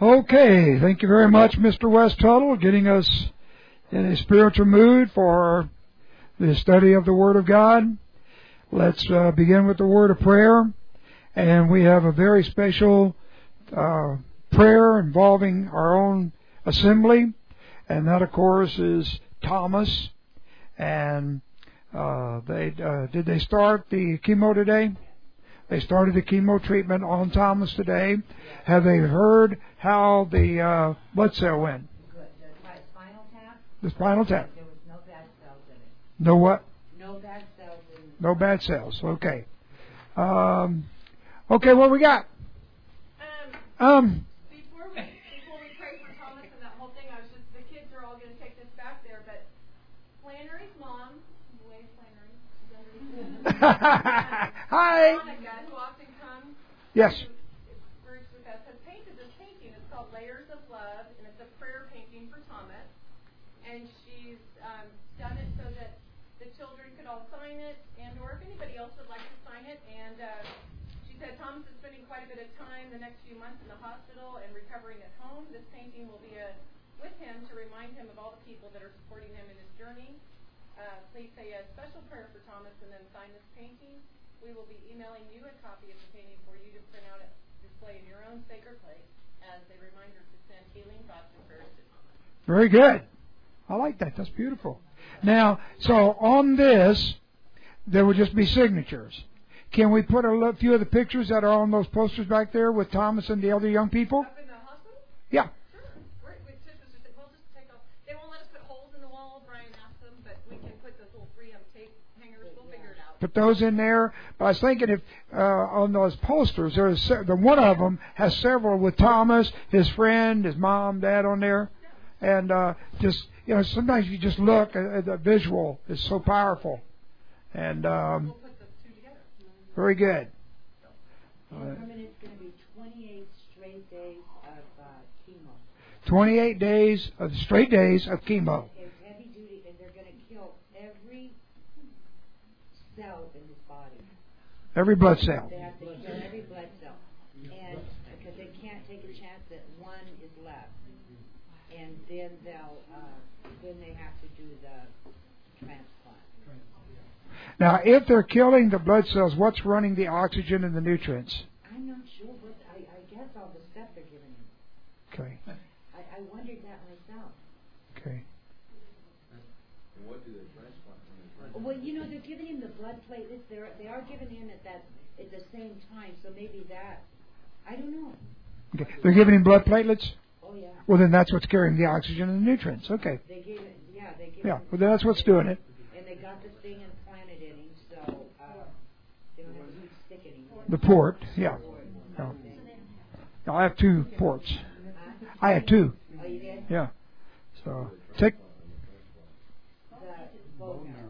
Okay, thank you very much, Mr. West Tuttle, getting us in a spiritual mood for the study of the Word of God. Let's begin with the word of prayer. And we have a very special prayer involving our own assembly. And that, of course, is Thomas. And did they start the chemo today? They started the chemo treatment on Thomas today. Have they heard how the blood cell went? The spinal tap? The spinal tap. There was no bad cells in it. No what? No bad cells in it. No bad cells. Okay. Okay, what we got? Before we pray for Thomas and that whole thing, the kids are all going to take this back there, but Flannery's mom, Louise Flannery, Hi. Monica, who often comes Yes. to groups with us, has painted this painting. It's called Layers of Love, and it's a prayer painting for Thomas. And she's done it so that the children could all sign it, and or if anybody else would like to sign it. And she said Thomas is spending quite a bit of time the next few months in the hospital and recovering at home. This painting will be with him to remind him of all the people that are supporting him in his journey. Please say a special prayer for Thomas and then sign this painting. We will be emailing you a copy of the painting for you to print out and display in your own sacred place as a reminder to send healing thoughts and prayers to Thomas. Very good. I like that. That's beautiful. Now, so on this, there will just be signatures. Can we put a few of the pictures that are on those posters back there with Thomas and the other young people? Up in the hospital? Yeah. Sure. We'll just take off. They won't let us put holes in the wall. Brian asked them, but we can put those little 3M tape hangers. We'll figure it out. Put those in there. But I was thinking if on those posters, the one of them has several with Thomas, his friend, his mom, dad on there, and just sometimes you just look at the visual is so powerful, and We'll put the two together. very good. It's going to be 28 straight days of chemo. 28 days of straight days of chemo. It's heavy duty, and they're going to kill every cell in his body. Every blood cell. They have to kill every blood cell, and because they can't take a chance that one is left, and then they have to do the transplant. Now, if they're killing the blood cells, what's running the oxygen and the nutrients? I'm not sure what. I guess all the stuff they're giving him. Okay. I wondered that myself. Okay. And what do they transplant? Well, they're giving him the blood platelets. They are giving him at the same time. So maybe that. I don't know. Okay. They're giving him blood platelets? Oh yeah. Well, then that's what's carrying the oxygen and the nutrients. Okay. They gave it. Yeah, they gave. Yeah. him Well, then that's what's doing it. And they got this thing implanted in him, so they don't have to use stick anymore. The port. Yeah. No. No, I have 2 ports. I had 2. Oh, you did? Yeah. So take. The bone marrow.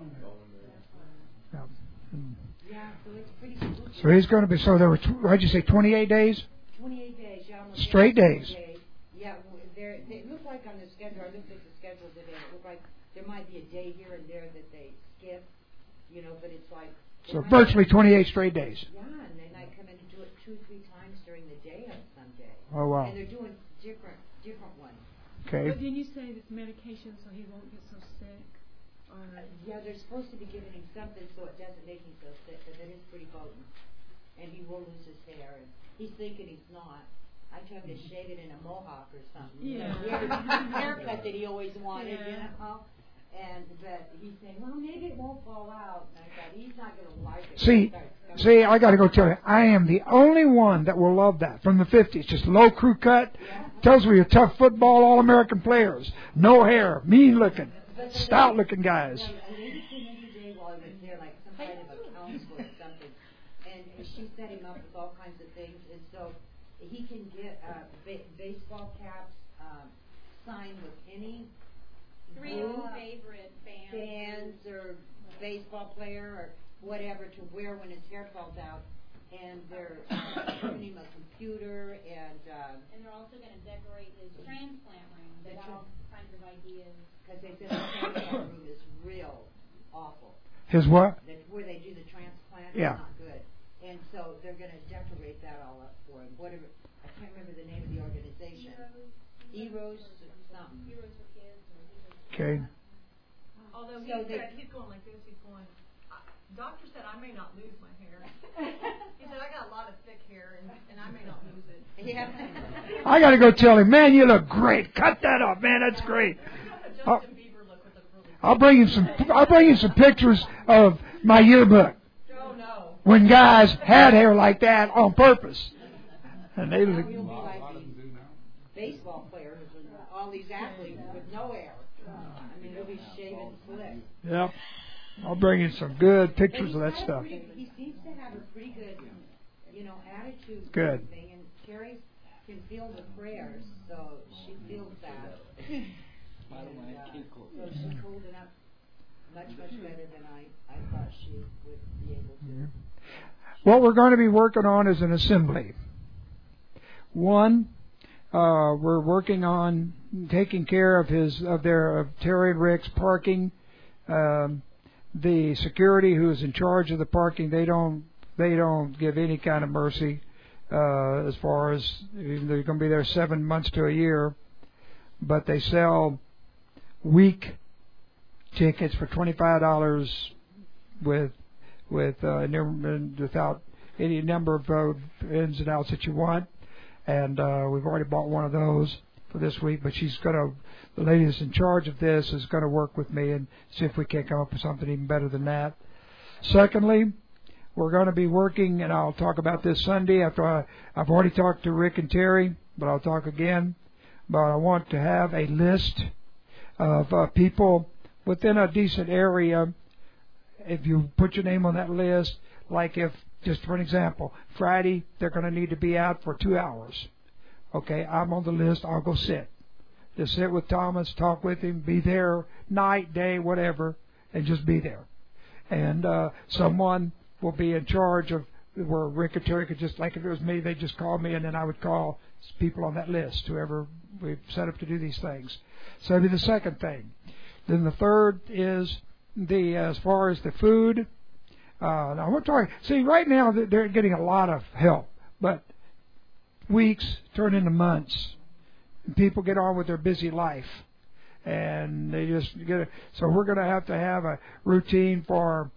Yeah. Yeah, so it's pretty cool. So he's going to be. So there were. What'd you say? 28 days. 28 days. Yeah, almost Straight 28 days. Yeah, they look like on the schedule. I looked at the schedule today. It looked like there might be a day here and there that they skip, but it's like. So virtually 28 straight days. Yeah, and they might come in and do it 2 or 3 times during the day on some day. Oh wow. And they're doing different ones. Okay. But didn't you say this medication so he won't get so sick? Or Yeah, they're supposed to be giving him something so it doesn't make him so sick, but it is pretty potent. And he will lose his hair, and he's thinking he's not. I told him to shave it in a mohawk or something. Yeah. He had a haircut that he always wanted, Yeah. But he's saying, well, maybe it won't fall out. And I thought, he's not going to like it. See, I got to go tell you, I am the only one that will love that from the 50s. Just low crew cut. Yeah. Tells me you're tough football, all-American players. No hair, mean-looking, stout-looking guys. A lady came in today while I was there, like some kind of a counselor or something, and she set him up with all kinds of things, and so he can get baseball caps signed with any 3 of your favorite bands or baseball player or whatever to wear when his hair falls out, and they're giving him a computer and they're also going to decorate his transplant room. They got all kinds of ideas. because they said the transplant room is real awful. His what? That's where they do the transplant. Yeah. It's not good. And so they're going to decorate that all up for him. Whatever, I can't remember the name of the organization. E-Rose something. Heroes for Kids or Okay. Although So they- he's going like this, he's going, doctor said I may not lose my hair. He said, I got a lot of thick hair, and I may not lose it. Yeah. I got to go tell him, man, you look great. Cut that off, man. That's great. Justin Bieber look would look really good. I'll bring you some pictures of my yearbook Oh, no. when guys had hair like that on purpose. And they Now look. you'll be like these baseball players and all these athletes with no hair. I mean, they'll be shaving slick. Yep. I'll bring you some good But pictures of that stuff. He seems to have a pretty good, attitude. Good. And everything, and Terry can feel the prayers, so she feels that. So she's holding up much better than I thought she would be able to. What we're going to be working on is an assembly. One, we're working on taking care of Terry and Rick's parking. The security who is in charge of the parking, they don't give any kind of mercy as far as they're going to be there 7 months to a year, but they sell week tickets for $25 without any number of ins and outs that you want, and we've already bought one of those for this week. But the lady that's in charge of this is going to work with me and see if we can't come up with something even better than that. Secondly, we're going to be working, and I'll talk about this Sunday after I've already talked to Rick and Terry, but I'll talk again. But I want to have a list of people within a decent area. If you put your name on that list, like if, just for an example, Friday they're going to need to be out for 2 hours. Okay, I'm on the list. I'll go sit. Just sit with Thomas, talk with him, be there night, day, whatever, and just be there. And someone will be in charge of where Rick and Terry could just, like if it was me, they'd just call me, and then I would call people on that list, whoever we've set up to do these things. So that'd be the second thing. Then the third is as far as the food. Now we're talking. See, right now they're getting a lot of help, but weeks turn into months, and people get on with their busy life, and they just get it. So we're going to have a routine for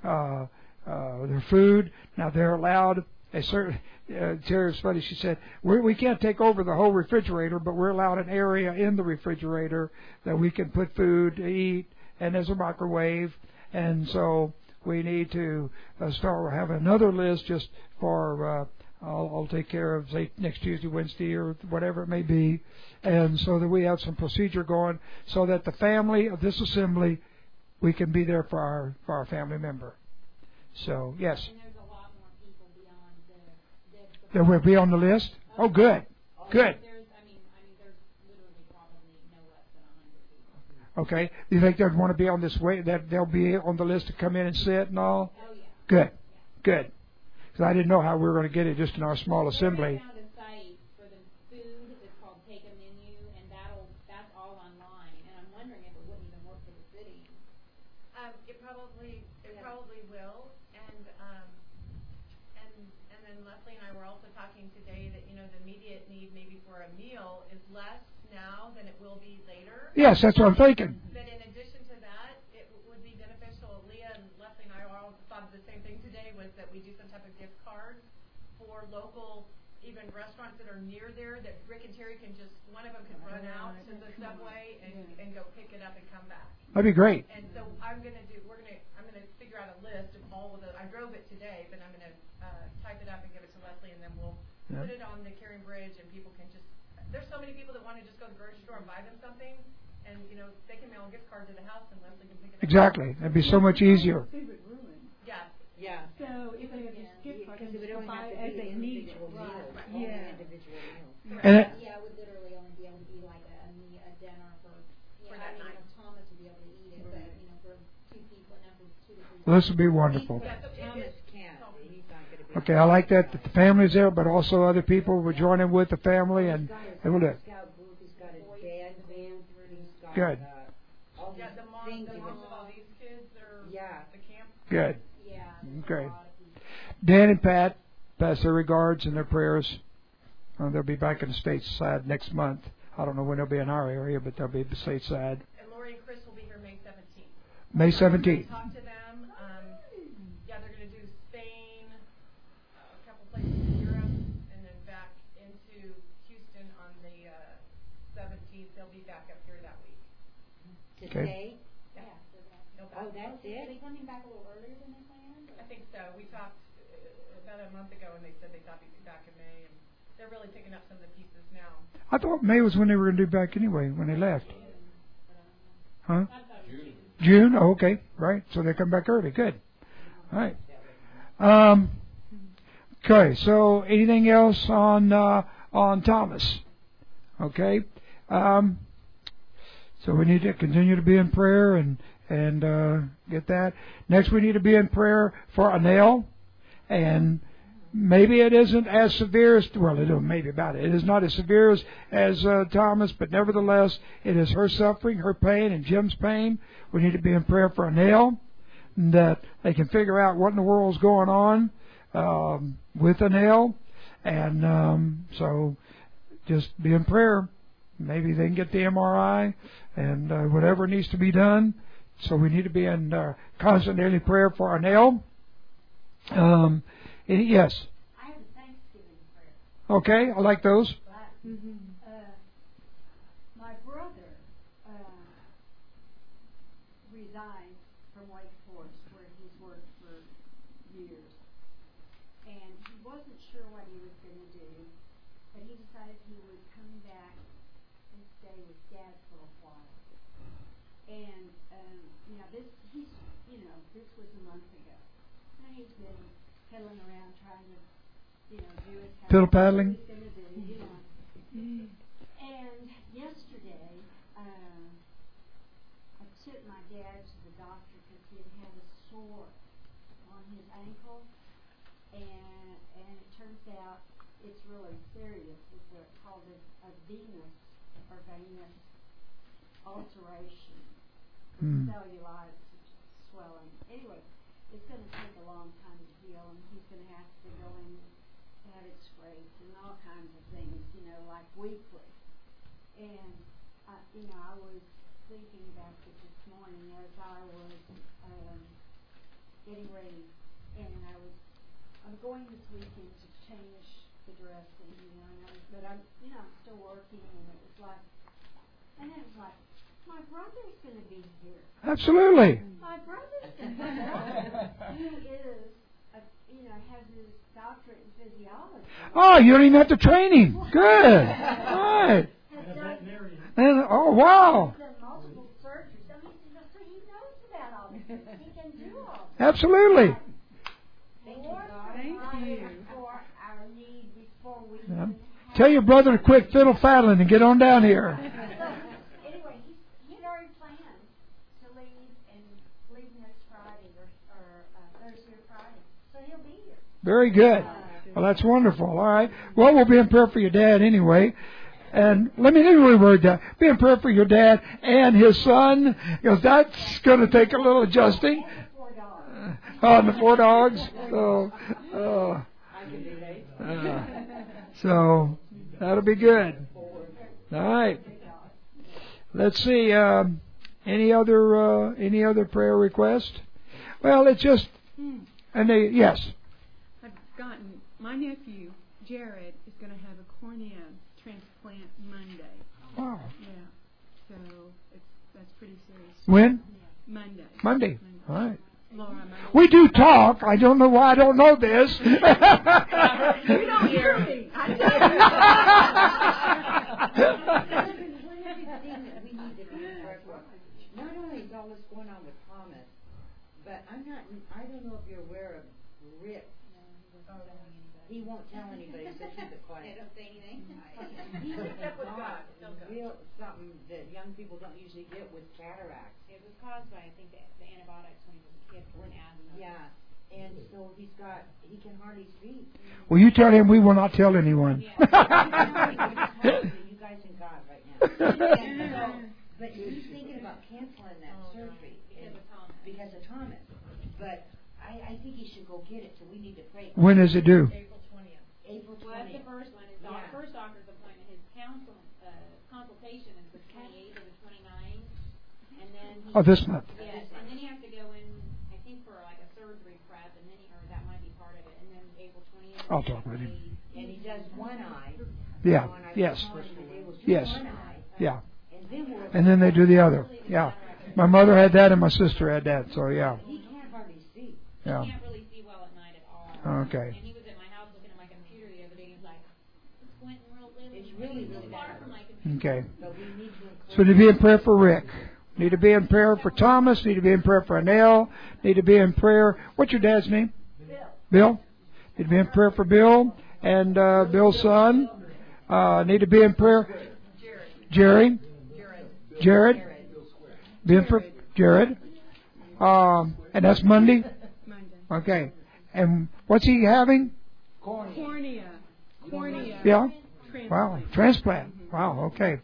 their food. Now they're allowed a certain. Terry was funny. She said, "We can't take over the whole refrigerator, but we're allowed an area in the refrigerator that we can put food to eat, and there's a microwave, and so." We need to start having another list just for I'll take care of, say, next Tuesday, Wednesday, or whatever it may be, and so that we have some procedure going so that the family of this assembly, we can be there for our family member. So, yes. And there's a lot more people beyond the That will be on the list? Oh, good. Good. There's literally probably no less than 100 people. Okay. Do you think they'd want to be on this way, that they'll be on the list to come in and sit and all? Oh, yeah. Good. Good. Because I didn't know how we were going to get it just in our small assembly. We found a site for the food. It's called Take a Menu, and that's all online. And I'm wondering if it wouldn't even work for the city. It probably will, and then Leslie and I were also talking today that the immediate need maybe for a meal is less now than it will be later. Yes, that's what I'm thinking. But in addition to that, it would be beneficial. Leah and Leslie and I all thought of the same thing today, was that we do some type of gift cards for local, even restaurants that are near there, that Rick and Terry can just, one of them can run out to the subway and go pick it up and come back. That'd be great. And so I'm gonna figure out a list of all of the. I drove it today, but I'm gonna type it up and give it to Leslie, and then we'll put it on the Carrying Bridge, and people can just. There's so many people that want to just go to the grocery store and buy them something, and they can mail a gift card to the house, and Leslie can pick it up. Exactly. That'd be so much easier. Yeah. Yeah. So if they have this gift card, Because they it would just only buy have to as be they need. individual meals. Right. Only Yeah. individual meals. And Yeah, it would literally only be able to be like a dinner for that night. Thomas to be able to eat it, but for 2 people, enough for 2 to 3. well, this would be wonderful. Yeah, so Thomas can't. He's not going to be. Okay, I like that the family's there, but also other people would join in with the family, and we'll do it. Scout group. He's got his band group. He's got Good. all Yeah, these the things. moms of all these kids are Yeah. the camp. Good. Yeah. Okay. A lot of people. Dan and Pat pass their regards and their prayers. They'll be back in the States side next month. I don't know when they'll be in our area, but they'll be stateside. And Lori and Chris will be here May 17th. May 17th. Talk to them. Yeah, they're going to do Spain, a couple places in Europe, and then back into Houston on the 17th. They'll be back up here that week. To Okay. stay? Yeah. Oh, that's Are it? they coming back a little earlier than they planned? I think so. We talked about a month ago, and they said they thought they'd be back in May, and they're really picking up some of the pieces now. I thought May was when they were going to do back anyway, when they left. Huh? June? Oh, okay. Right. So they come back early. Good. All right. Okay. So anything else on Thomas? Okay. So we need to continue to be in prayer and get that. Next, we need to be in prayer for Anel, and maybe it isn't as severe as, well, it isn't maybe about it. It is not as severe as Thomas, but nevertheless, it is her suffering, her pain, and Jim's pain. We need to be in prayer for Anel, that they can figure out what in the world is going on with Anel, and so just be in prayer. Maybe they can get the MRI and whatever needs to be done. So we need to be in constant daily prayer for Anel. Yes. I have a Thanksgiving prayer. Okay, I like those. My brother resigned from Wake Forest, where he's worked for years, and he wasn't sure what he was going to do, but he decided he would come back and stay with Dad for a while. And this was a month ago. And he's been pedaling around trying to, do his Fiddle paddling? He's going to do, And yesterday, I took my dad to the doctor because he had a sore on his ankle, and it turns out it's really serious. It's called a venous ulceration, cellulitis, swelling. Anyway, it's going to take a long time to heal, and he's going to have to go in to have it scraped and all kinds of things, like weekly. And, I was thinking about it this morning as I was getting ready, and I'm going this weekend to change the dressing, but I'm still working, and it was like, my brother's going to be here. Absolutely. My brother's going to be here. He is, has his doctorate in physiology. Oh, you don't even have to train him. Good. All right. And, oh, wow. He's done multiple surgeries. So he knows about all this. He can do all this. Absolutely. Thank you. For our need before we even Tell your brother to quit fiddle faddling and get on down here. Anyway, he had already planned to leave next Friday or Thursday or Friday. So he'll be here. Very good. Well, that's wonderful. All right. Well, we'll be in prayer for your dad anyway. And let me reword that. Be in prayer for your dad and his son, because that's going to take a little adjusting. And the 4 dogs. So that'll be good. All right. Let's see. Any other prayer request? Well, it's just. Yes. I've gotten my nephew Jared is going to have a cornea transplant Monday. Wow. Yeah. So that's pretty serious. When? Monday. All right. Laura, We do talk. I don't know why I don't know this. You don't hear me. I we need to be in prayer for. Not only is all this going on with Thomas, but I don't know if you're aware of Rick. He won't tell anybody, so keep it quiet. They don't say anything. He's Step with God. Still good. real something that young people don't usually get with cataracts. It was caused by, I think, the antibiotics when he was a kid for an asthma. Yeah, and so he can hardly speak. Well, you tell him we will not tell anyone. You guys and God right now. But he's thinking about canceling that surgery because of Thomas. But I think he should go get it, so we need to pray. When is it due? April 20th. April Well, that's 20th. the first one. His Yeah. first doctor's appointment. His consultation then Oh, this month. Yes, and then he has to go in, I think, for like a surgery prep, and then or that might be part of it. And then April 20th. I'll talk with him. And he does one eye. Yeah. One eye. Yes. They will do Yes. one eye. Yeah. And then they do the other. Yeah. My mother had that and my sister had that, so yeah. He can't hardly see. Yeah. He can't really see well at night at all. Okay. And he was at my house looking at my computer the other day. He's like, it's squinting real little. It's really, really far bad. from my computer. Okay. But we need to include. So to be in prayer for Rick. Need to be in prayer for Thomas. Need to be in prayer for Anel. Need to be in prayer. What's your dad's name? Bill. Need to be in prayer for Bill and Bill's son. Need to be in prayer. Jared. Be in prayer. Jared. And that's Monday. Monday. Okay. And what's he having? Cornea. Yeah. Transplant. Wow. Transplant. Wow. Okay.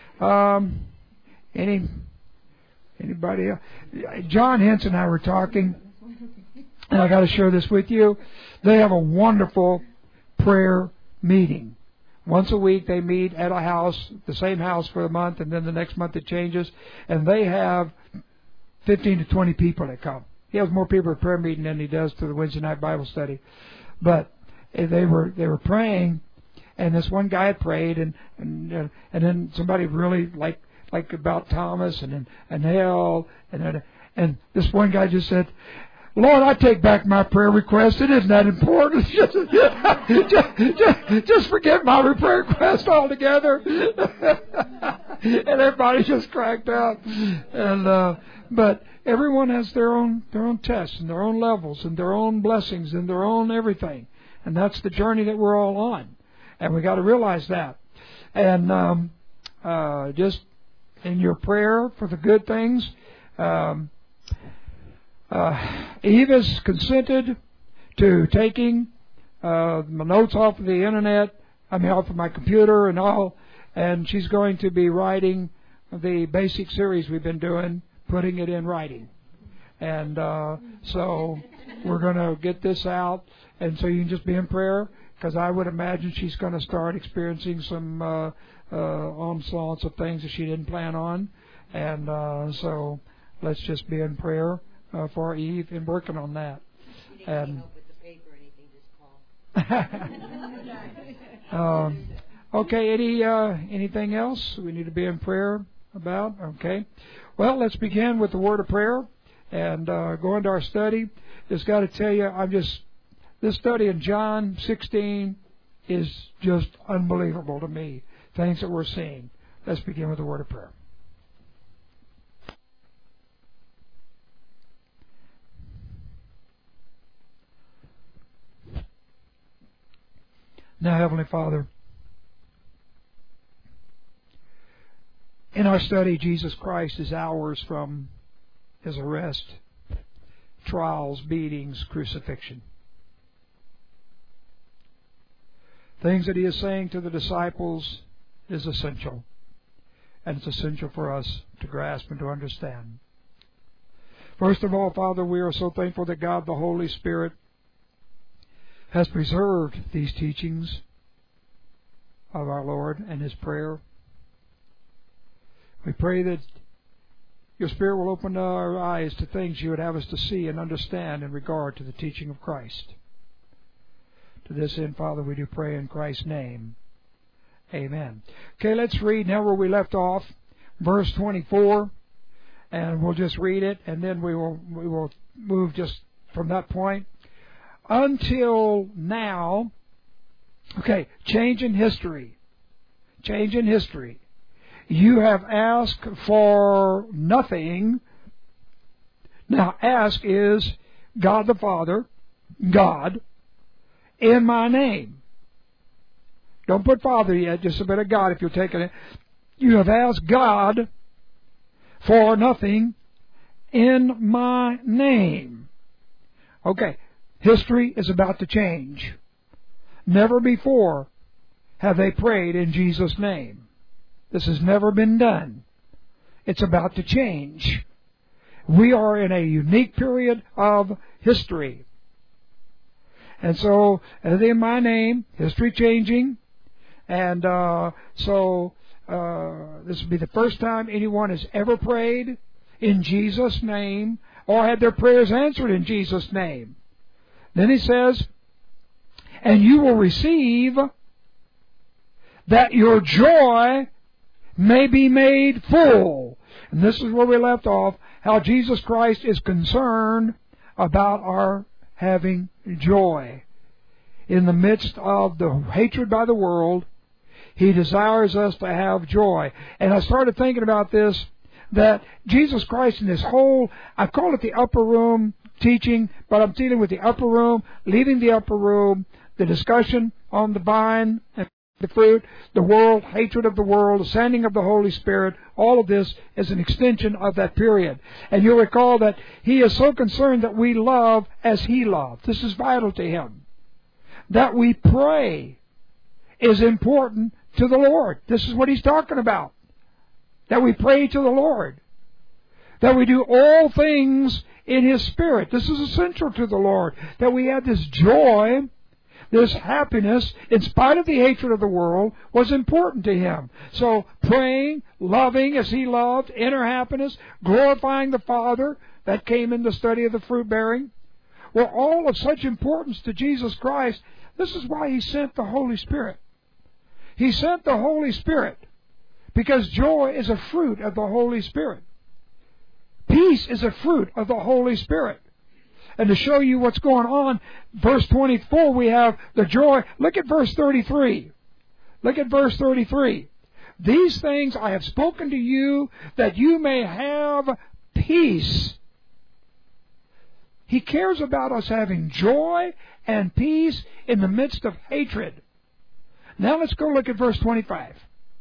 Anybody else? John Hintz and I were talking, and I got to share this with you. They have a wonderful prayer meeting. Once a week they meet at a house, the same house for a month, and then the next month it changes. And they have 15 to 20 people that come. He has more people at prayer meeting than he does to the Wednesday night Bible study. But they were praying, and this one guy had prayed, and then somebody really like about Thomas and Hale, and this one guy just said, Lord, I take back my prayer request. It isn't that important. just forget my prayer request altogether. And everybody just cracked up. And but everyone has their own tests and their own levels and their own blessings and their own everything. And that's the journey that we're all on. And we got to realize that. And just in your prayer for the good things. Eve has consented to taking my notes off of the internet, off of my computer and all, and she's going to be writing the basic series we've been doing, putting it in writing. And so we're going to get this out, and so you can just be in prayer, because I would imagine she's going to start experiencing some onslaughts of things that she didn't plan on. And so let's just be in prayer for Eve and working on that. If you didn't And come up with the paper or anything, just call. Okay, anything else we need to be in prayer about? Okay. Well, let's begin with the word of prayer and go into our study. Just got to tell you, this study in John 16 is just unbelievable to me. Things that we're seeing. Let's begin with the word of prayer. Now, Heavenly Father, in our study, Jesus Christ is hours from His arrest, trials, beatings, crucifixion. Things that He is saying to the disciples is essential, and it's essential for us to grasp and to understand. First of all, Father, we are so thankful that God, the Holy Spirit, has preserved these teachings of our Lord and His prayer. We pray that Your Spirit will open our eyes to things You would have us to see and understand in regard to the teaching of Christ. To this end, Father, we do pray in Christ's name. Amen. Okay, let's read now where we left off, verse 24, and we'll just read it, and then we will move just from that point. Until now, okay, change in history. Change in history. You have asked for nothing. Now, ask is God the Father, God, in my name. Don't put Father yet, just a bit of God if you're taking it. You have asked God for nothing in my name. Okay. History is about to change. Never before have they prayed in Jesus' name. This has never been done. It's about to change. We are in a unique period of history. And so, in my name, history changing. And this will be the first time anyone has ever prayed in Jesus' name or had their prayers answered in Jesus' name. Then he says, and you will receive that your joy may be made full. And this is where we left off, how Jesus Christ is concerned about our having joy. In the midst of the hatred by the world, He desires us to have joy. And I started thinking about this, that Jesus Christ in this whole, I call it the upper room teaching, but I'm dealing with the upper room, leaving the upper room, the discussion on the vine and the fruit, the world, hatred of the world, the sending of the Holy Spirit. All of this is an extension of that period. And you'll recall that He is so concerned that we love as He loved. This is vital to Him. That we pray is important to the Lord. This is what He's talking about. That we pray to the Lord. That we do all things in His Spirit. This is essential to the Lord. That we have this joy, this happiness, in spite of the hatred of the world, was important to Him. So praying, loving as He loved, inner happiness, glorifying the Father, that came in the study of the fruit bearing, were all of such importance to Jesus Christ. This is why He sent the Holy Spirit. He sent the Holy Spirit because joy is a fruit of the Holy Spirit. Peace is a fruit of the Holy Spirit. And to show you what's going on, verse 24, we have the joy. Look at verse 33. Look at verse 33. These things I have spoken to you that you may have peace. He cares about us having joy and peace in the midst of hatred. Now let's go look at verse 25.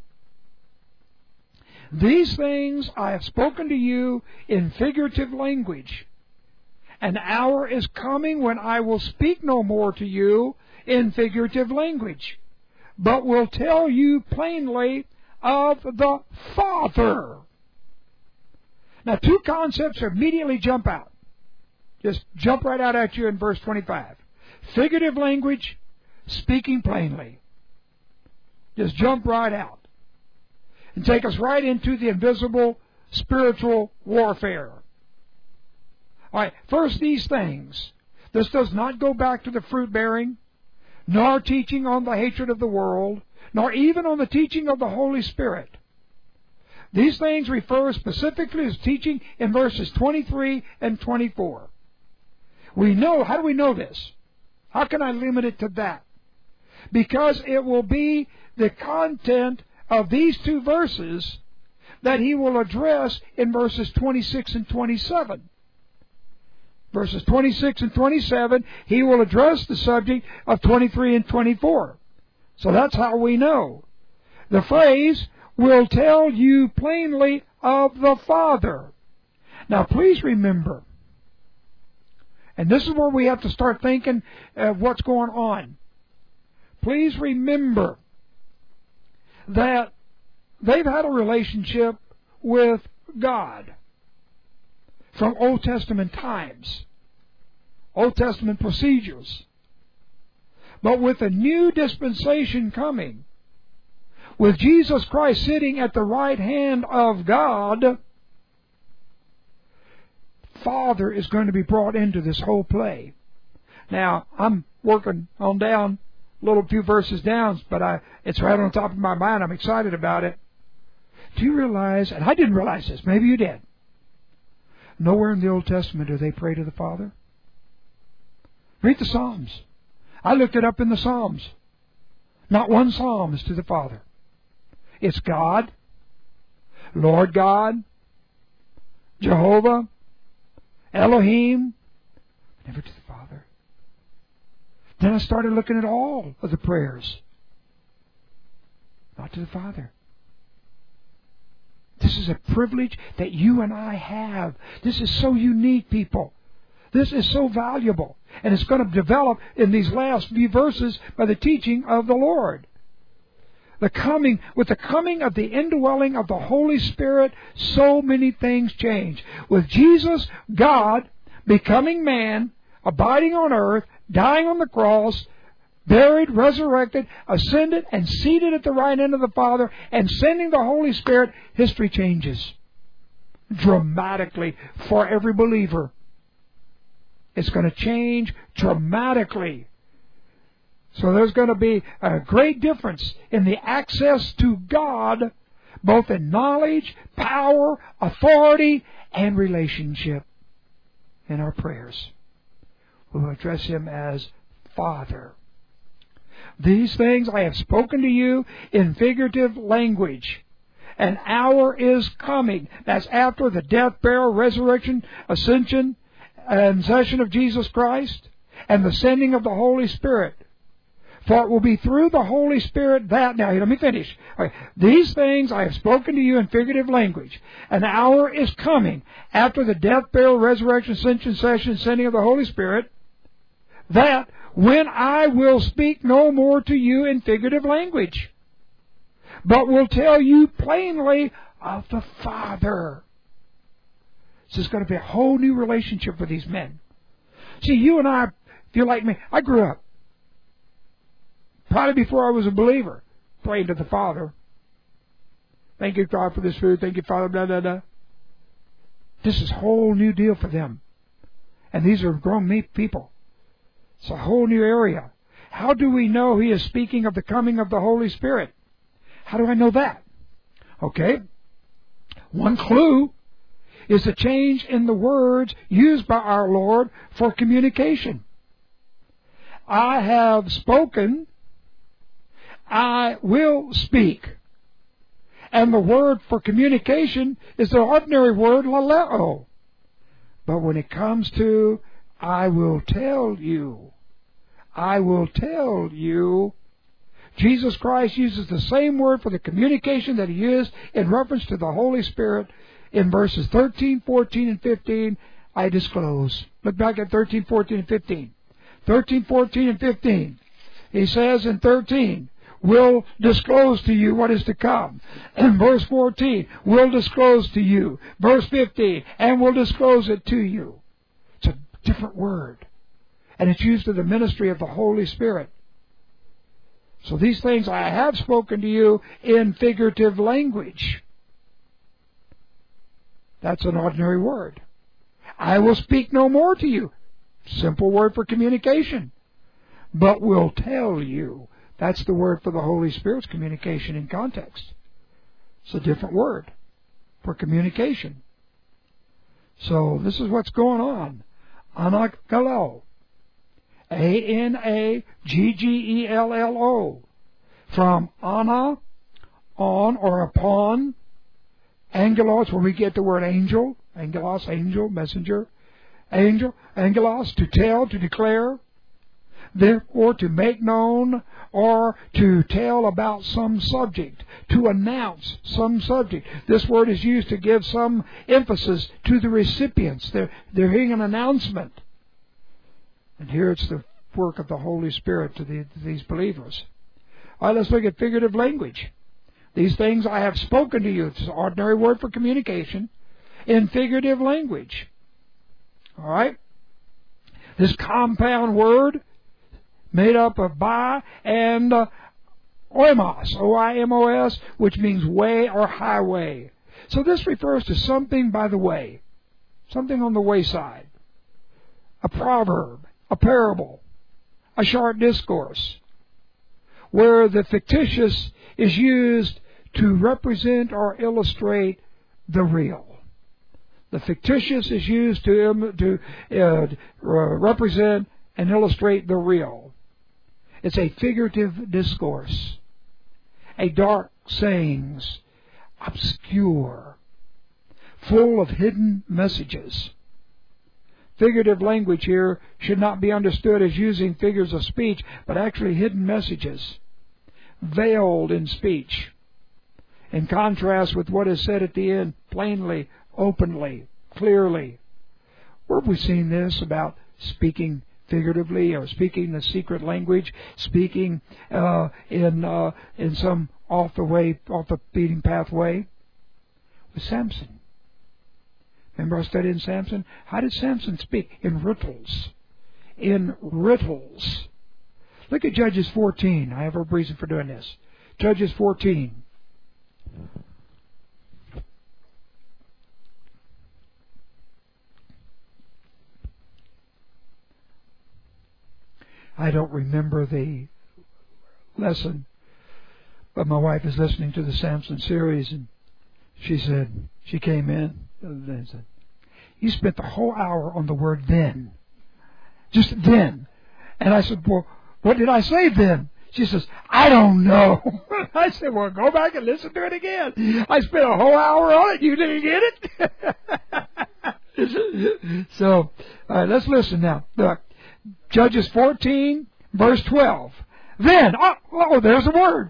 These things I have spoken to you in figurative language. An hour is coming when I will speak no more to you in figurative language, but will tell you plainly of the Father. Now, two concepts immediately jump out. Just jump right out at you in verse 25. Figurative language, speaking plainly. Just jump right out. And take us right into the invisible spiritual warfare. All right, first these things. This does not go back to the fruit bearing, nor teaching on the hatred of the world, nor even on the teaching of the Holy Spirit. These things refer specifically as teaching in verses 23 and 24. We know, how do we know this? How can I limit it to that? Because it will be the content of these two verses that He will address in verses 26 and 27. Verses 26 and 27, He will address the subject of 23 and 24. So that's how we know. The phrase, will tell you plainly of the Father. Now please remember, and this is where we have to start thinking of what's going on. Please remember that they've had a relationship with God from Old Testament times, Old Testament procedures. But with a new dispensation coming, with Jesus Christ sitting at the right hand of God, Father is going to be brought into this whole play. Now, I'm working on down, little few verses down, but it's right on top of my mind. I'm excited about it. Do you realize, and I didn't realize this, maybe you did, nowhere in the Old Testament do they pray to the Father? Read the Psalms. I looked it up in the Psalms. Not one psalm is to the Father. It's God, Lord God, Jehovah, Elohim, never to the Father. Then I started looking at all of the prayers. Not to the Father. This is a privilege that you and I have. This is so unique, people. This is so valuable. And it's going to develop in these last few verses by the teaching of the Lord. With the coming of the indwelling of the Holy Spirit, so many things change. With Jesus, God, becoming man, abiding on earth, dying on the cross, buried, resurrected, ascended, and seated at the right hand of the Father, and sending the Holy Spirit, history changes. dramatically for every believer. It's going to change dramatically. So there's going to be a great difference in the access to God, both in knowledge, power, authority, and relationship in our prayers. We'll address Him as Father. These things I have spoken to you in figurative language. An hour is coming. That's after the death, burial, resurrection, ascension, and session of Jesus Christ, and the sending of the Holy Spirit. For it will be through the Holy Spirit that... Now, let me finish. Okay. These things I have spoken to you in figurative language. An hour is coming after the death, burial, resurrection, ascension, session, sending of the Holy Spirit, that when I will speak no more to you in figurative language, but will tell you plainly of the Father. This is going to be a whole new relationship with these men. See, you and I, if you're like me, I grew up, probably before I was a believer, praying to the Father. Thank you, God, for this food. Thank you, Father, blah, blah, blah. This is a whole new deal for them. And these are grown people. It's a whole new area. How do we know He is speaking of the coming of the Holy Spirit? How do I know that? Okay. One clue is the change in the words used by our Lord for communication. I have spoken, I will speak. And the word for communication is the ordinary word, laleo. But when it comes to, I will tell you, I will tell you, Jesus Christ uses the same word for the communication that He used in reference to the Holy Spirit in verses 13, 14, and 15. I disclose. Look back at 13, 14, and 15. 13, 14, and 15. He says in 13, will disclose to you what is to come. In verse 14, will disclose to you. Verse 15, and will disclose it to you. It's a different word. And it's used in the ministry of the Holy Spirit. So these things I have spoken to you in figurative language. That's an ordinary word. I will speak no more to you. Simple word for communication. But will tell you. That's the word for the Holy Spirit's communication in context. It's a different word for communication. So this is what's going on. Anagallo. Anagggello. From ana, on or upon. Angelos, where we get the word angel. Angelos, angel, messenger. Angel, angelos, to tell, to declare. Therefore, to make known or to tell about some subject, to announce some subject. This word is used to give some emphasis to the recipients. They're hearing an announcement. And here it's the work of the Holy Spirit to these believers. All right, let's look at figurative language. These things I have spoken to you. It's an ordinary word for communication in figurative language. All right? This compound word made up of by and oimos, O-I-M-O-S, which means way or highway. So this refers to something by the way, something on the wayside. A proverb, a parable, a short discourse, where the fictitious is used to represent or illustrate the real. The fictitious is used to represent and illustrate the real. It's a figurative discourse, a dark sayings, obscure, full of hidden messages. Figurative language here should not be understood as using figures of speech, but actually hidden messages, veiled in speech, in contrast with what is said at the end, plainly, openly, clearly. Where have we seen this about speaking figuratively or speaking a secret language, speaking in some off the beaten path way? With Samson. Remember I studied in Samson? How did Samson speak? In riddles. In riddles. Look at Judges 14. I have a reason for doing this. Judges 14. I don't remember the lesson, but my wife is listening to the Samson series, and she said, she came in and said, you spent the whole hour on the word then. Just then. And I said, well, what did I say then? She says, I don't know. I said, well, go back and listen to it again. I spent a whole hour on it. You didn't get it? So, all right, let's listen now. Judges 14, verse 12. Then, there's a word.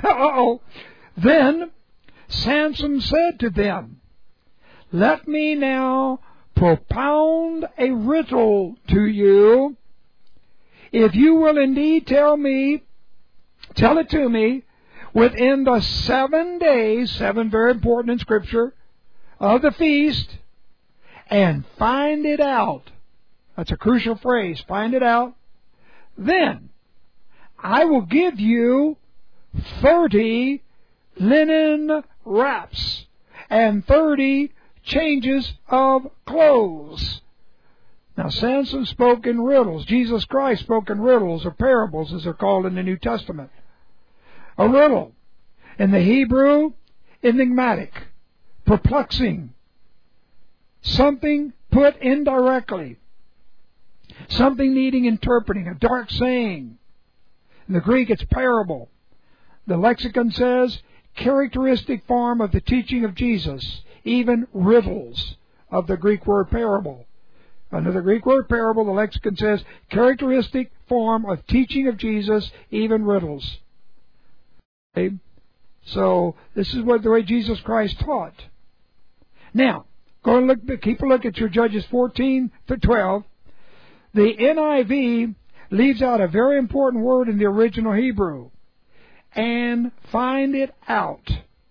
Then Samson said to them, let me now propound a riddle to you. If you will indeed tell it to me within the 7 days, 7 very important in Scripture, of the feast, and find it out. That's a crucial phrase, find it out. Then I will give you 30 linen wraps and 30 changes of clothes. Now, Samson spoke in riddles. Jesus Christ spoke in riddles, or parables, as they're called in the New Testament. A riddle. In the Hebrew, enigmatic, perplexing, something put indirectly, something needing interpreting, a dark saying. In the Greek, it's parable. The lexicon says, characteristic form of the teaching of Jesus, even riddles of the Greek word parable. Under the Greek word parable, the lexicon says, characteristic form of teaching of Jesus, even riddles. Okay? So, this is the way Jesus Christ taught. Now, go and keep a look at your Judges 14 to 12. The NIV leaves out a very important word in the original Hebrew. And find it out.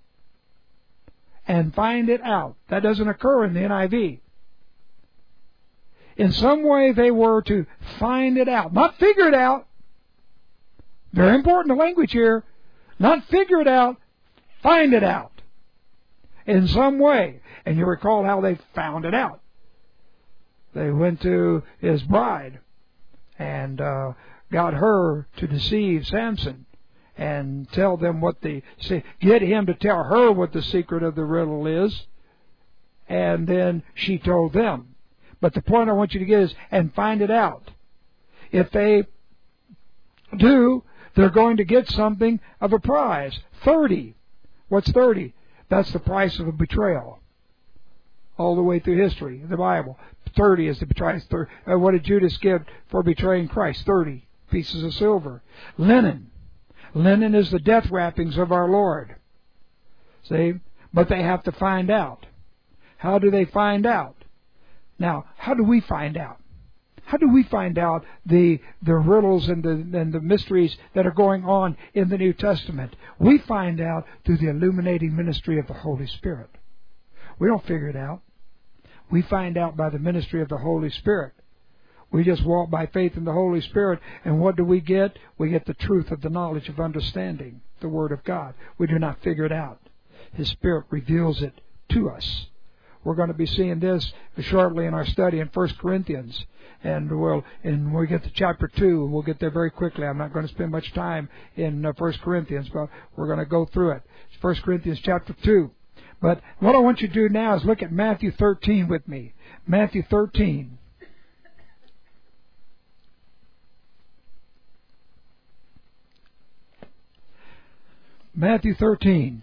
And find it out. That doesn't occur in the NIV. In some way they were to find it out. Not figure it out. Very important, the language here. Not figure it out. Find it out. In some way. And you recall how they found it out. They went to his bride and got her to deceive Samson and tell them get him to tell her what the secret of the riddle is. And then she told them. But the point I want you to get is, and find it out. If they do, they're going to get something of a prize. 30. What's 30? That's the price of a betrayal. All the way through history, the Bible. 30 is the price. What did Judas give for betraying Christ? 30 pieces of silver. Linen. Linen is the death wrappings of our Lord. See? But they have to find out. How do they find out? Now, how do we find out? How do we find out the riddles and the mysteries that are going on in the New Testament? We find out through the illuminating ministry of the Holy Spirit. We don't figure it out. We find out by the ministry of the Holy Spirit. We just walk by faith in the Holy Spirit, and what do we get? We get the truth of the knowledge of understanding, the Word of God. We do not figure it out. His Spirit reveals it to us. We're going to be seeing this shortly in our study in 1 Corinthians. And when we get to chapter 2, we'll get there very quickly. I'm not going to spend much time in 1 Corinthians, but we're going to go through it. It's 1 Corinthians chapter 2. But what I want you to do now is look at Matthew 13 with me. Matthew 13. Matthew 13.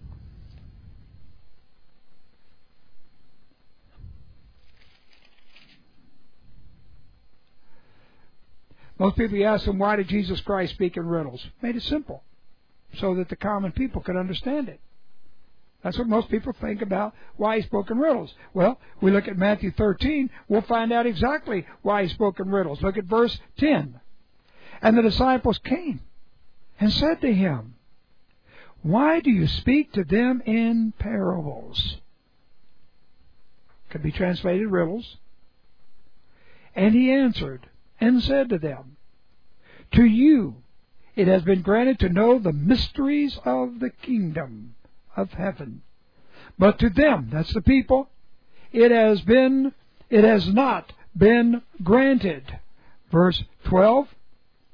Most people, you ask them, why did Jesus Christ speak in riddles? Made it simple, so that the common people could understand it. That's what most people think about why he spoke in riddles. Well, we look at Matthew 13, we'll find out exactly why he spoke in riddles. Look at verse 10. And the disciples came and said to him, why do you speak to them in parables? Could be translated riddles. And he answered and said to them, to you it has been granted to know the mysteries of the kingdom of heaven. But to them, that's the people, it has not been granted. Verse 12,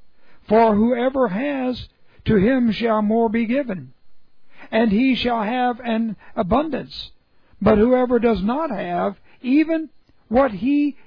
For whoever has, to him shall more be given, and he shall have an abundance. But whoever does not have, even what he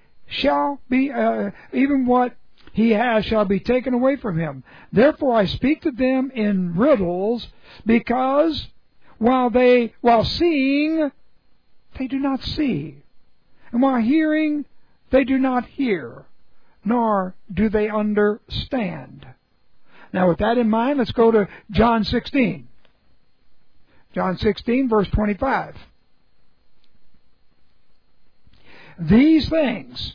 has shall be taken away from him. Therefore I speak to them in riddles, because while seeing, they do not see, and while hearing, they do not hear, nor do they understand. Now with that in mind, let's go to John 16. John 16, verse 25. These things,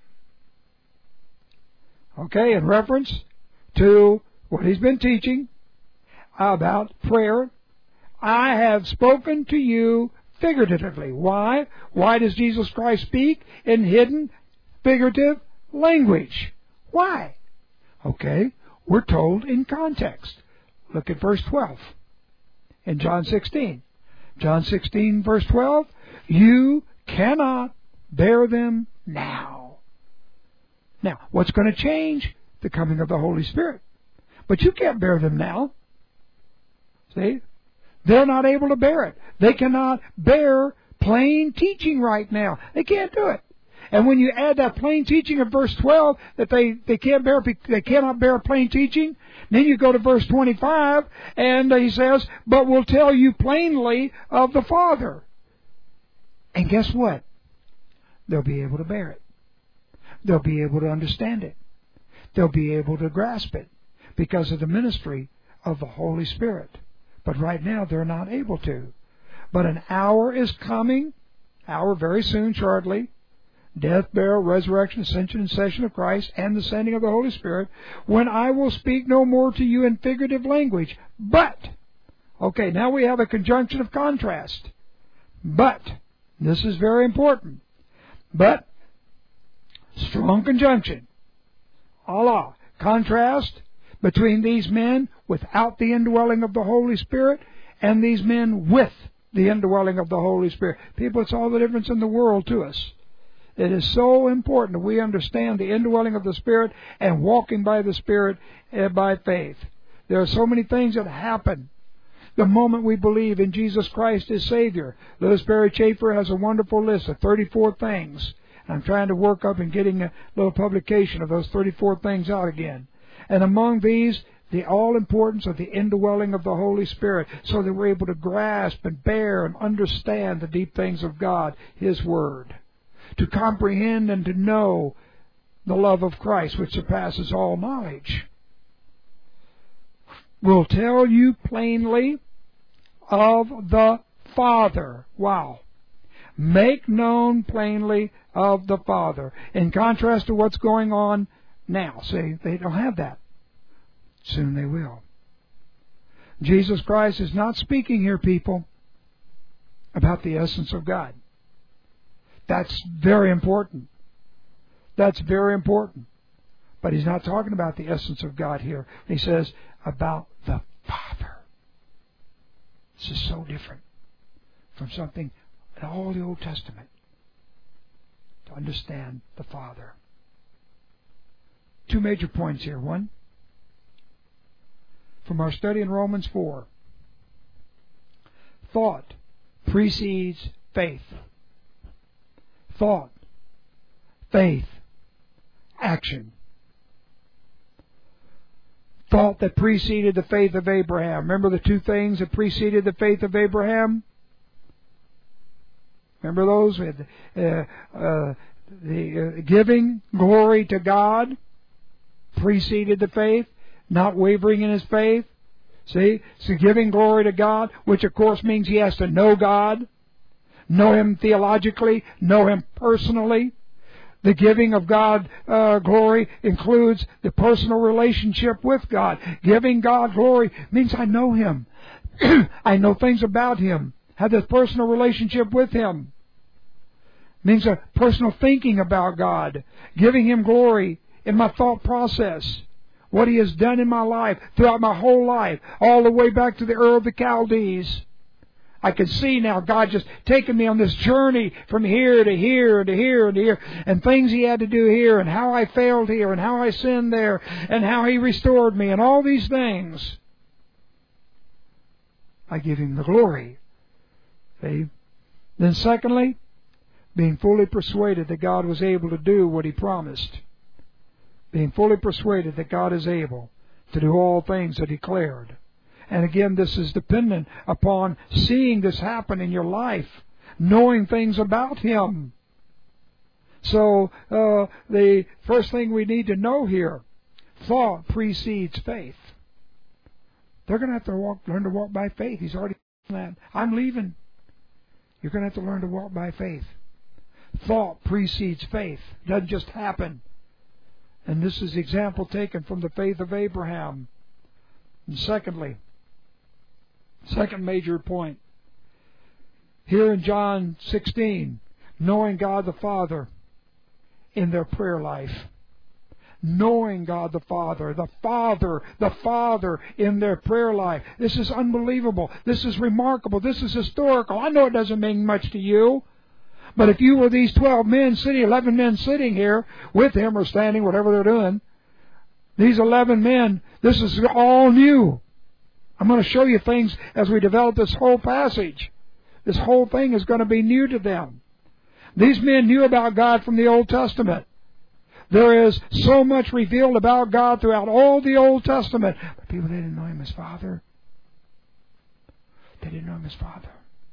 okay, in reference to what he's been teaching about prayer, I have spoken to you figuratively. Why? Why does Jesus Christ speak in hidden, figurative language? Why? Okay, we're told in context. Look at verse 12 in John 16. John 16, verse 12, you cannot bear them now. Now, what's going to change? The coming of the Holy Spirit. But you can't bear them now. See? They're not able to bear it. They cannot bear plain teaching right now. They can't do it. And when you add that plain teaching of verse 12, that they cannot bear plain teaching, then you go to verse 25, and he says, but will tell you plainly of the Father. And guess what? They'll be able to bear it. They'll be able to understand it. They'll be able to grasp it because of the ministry of the Holy Spirit. But right now they're not able to. But an hour is coming, very soon, shortly, death, burial, resurrection, ascension, and session of Christ, and the sending of the Holy Spirit, when I will speak no more to you in figurative language. But, okay, now we have a conjunction of contrast. But, this is very important. But, strong conjunction. Allah. Contrast between these men without the indwelling of the Holy Spirit and these men with the indwelling of the Holy Spirit. People, it's all the difference in the world to us. It is so important that we understand the indwelling of the Spirit and walking by the Spirit by faith. There are so many things that happen the moment we believe in Jesus Christ as Savior. Louis Berry Chafer has a wonderful list of 34 things. I'm trying to work up and getting a little publication of those 34 things out again. And among these, the all-importance of the indwelling of the Holy Spirit, so that we're able to grasp and bear and understand the deep things of God, His Word. To comprehend and to know the love of Christ, which surpasses all knowledge. Will tell you plainly of the Father. Wow. Make known plainly of the Father. In contrast to what's going on now. See, they don't have that. Soon they will. Jesus Christ is not speaking here, people, about the essence of God. That's very important. That's very important. But He's not talking about the essence of God here. He says about the Father. This is so different from something in all the Old Testament. To understand the Father. Two major points here. One, from our study in Romans 4. Thought precedes faith. Thought, faith, action. Thought that preceded the faith of Abraham. Remember the two things that preceded the faith of Abraham? Remember those? The giving glory to God preceded the faith, not wavering in his faith. See? So giving glory to God, which of course means he has to know God, know Him theologically, know Him personally. The giving of God glory includes the personal relationship with God. Giving God glory means I know Him. I know things about Him. Have this personal relationship with Him. Means a personal thinking about God. Giving Him glory in my thought process. What He has done in my life, throughout my whole life, all the way back to the Ur of the Chaldees. I can see now God just taking me on this journey from here to here and to here and to here, and things He had to do here, and how I failed here, and how I sinned there, and how He restored me, and all these things. I give Him the glory. See? Then secondly, being fully persuaded that God was able to do what He promised. Being fully persuaded that God is able to do all things that He declared. And again, this is dependent upon seeing this happen in your life, knowing things about Him. So, the first thing we need to know here, thought precedes faith. They're going to have to learn to walk by faith. He's already done that. I'm leaving. You're going to have to learn to walk by faith. Thought precedes faith. It doesn't just happen. And this is the example taken from the faith of Abraham. And secondly, second major point, here in John 16, knowing God the Father in their prayer life. Knowing God the Father in their prayer life. This is unbelievable. This is remarkable. This is historical. I know it doesn't mean much to you. But if you were these 11 men sitting here with Him or standing, whatever they're doing, these 11 men, this is all new. I'm going to show you things as we develop this whole passage. This whole thing is going to be new to them. These men knew about God from the Old Testament. There is so much revealed about God throughout all the Old Testament. But people, they didn't know Him as Father. They didn't know Him as Father.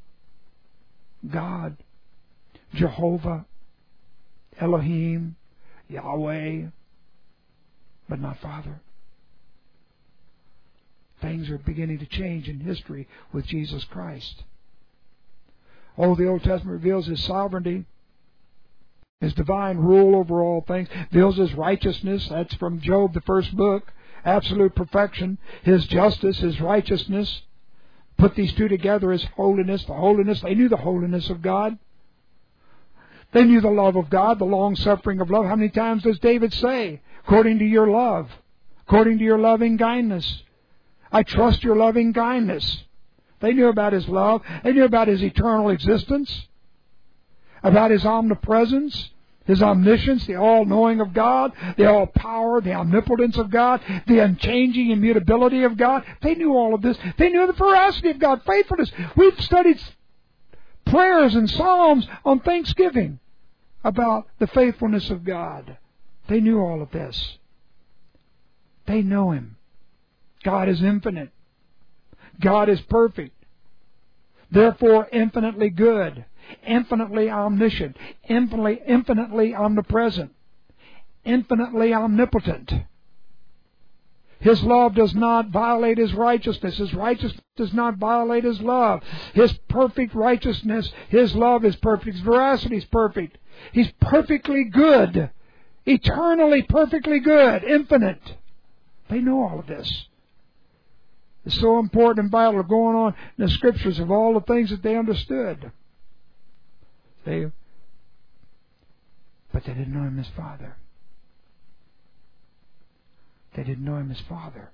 God, Jehovah, Elohim, Yahweh, but not Father. Things are beginning to change in history with Jesus Christ. Oh, the Old Testament reveals His sovereignty, His divine rule over all things, reveals His righteousness. That's from Job, the first book. Absolute perfection. His justice, His righteousness. Put these two together as holiness. The holiness, they knew the holiness of God. They knew the love of God, the long-suffering of love. How many times does David say, according to your love, according to your loving kindness? I trust your loving kindness. They knew about His love. They knew about His eternal existence, about His omnipresence, His omniscience, the all-knowing of God, the all-power, the omnipotence of God, the unchanging immutability of God. They knew all of this. They knew the veracity of God, faithfulness. We've studied prayers and psalms on Thanksgiving about the faithfulness of God. They knew all of this. They know Him. God is infinite. God is perfect. Therefore, infinitely good, infinitely omniscient, infinitely omnipresent, infinitely omnipotent. His love does not violate His righteousness. His righteousness does not violate His love. His perfect righteousness, His love is perfect. His veracity is perfect. He's perfectly good. Eternally perfectly good. Infinite. They know all of this. It's so important and vital going on in the Scriptures of all the things that they understood. But they didn't know Him as Father. They didn't know Him as Father.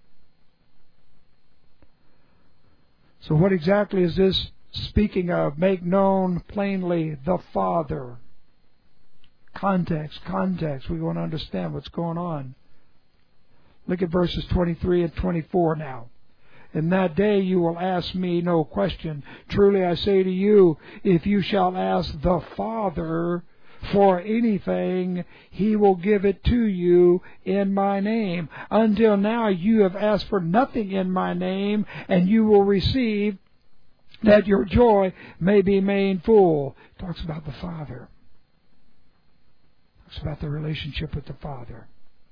So what exactly is this speaking of? Make known plainly the Father. Context. We want to understand what's going on. Look at verses 23 and 24 now. In that day you will ask me no question. Truly I say to you, if you shall ask the Father for anything, He will give it to you in my name. Until now you have asked for nothing in my name, and you will receive, that your joy may be made full. It talks about the Father. It talks about the relationship with the Father.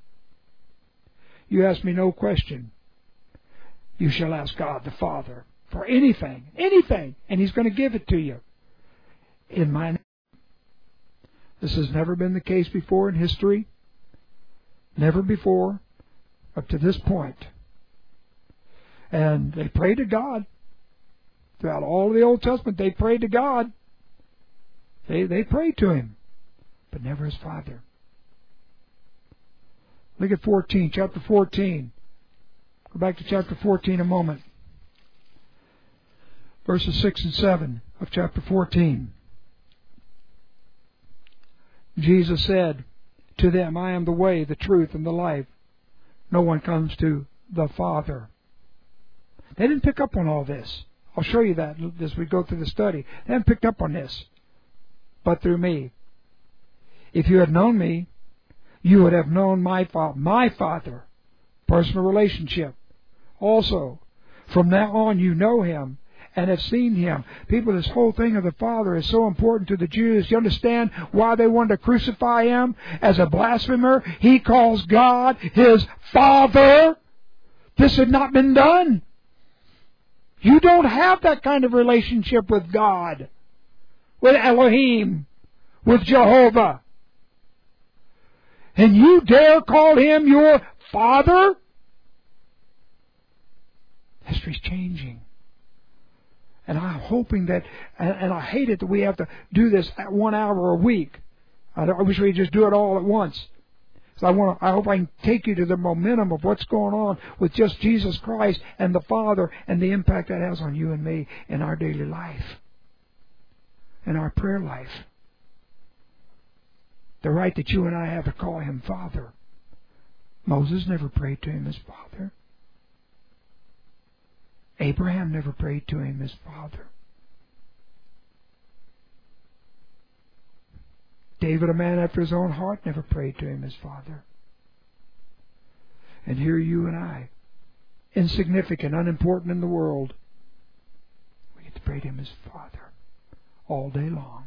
You ask me no question. You shall ask God the Father for anything, and He's going to give it to you in my name. This has never been the case before in history. Never before, up to this point. And they prayed to God. Throughout all of the Old Testament, they prayed to God. They prayed to Him, but never as Father. Look at 14, chapter 14. Go back to chapter 14 a moment. verses 6 and 7 of chapter 14. Jesus said to them, I am the way, the truth, and the life. No one comes to the Father. They didn't pick up on all this. I'll show you that as we go through the study. They haven't picked up on this, but through me. If you had known me, you would have known my Father. Personal relationship. Also, from now on you know Him and have seen Him. People, this whole thing of the Father is so important to the Jews. You understand why they wanted to crucify Him? As a blasphemer, He calls God His Father. This had not been done. You don't have that kind of relationship with God, with Elohim, with Jehovah. And you dare call Him your Father? History's changing. And I'm hoping that, and I hate it that we have to do this at 1 hour a week. I wish we could just do it all at once. So I hope I can take you to the momentum of what's going on with just Jesus Christ and the Father and the impact that has on you and me in our daily life, in our prayer life. The right that you and I have to call Him Father. Moses never prayed to Him as Father. Abraham never prayed to Him as Father. David, a man after his own heart, never prayed to Him as Father. And here you and I, insignificant, unimportant in the world, we get to pray to Him as Father all day long.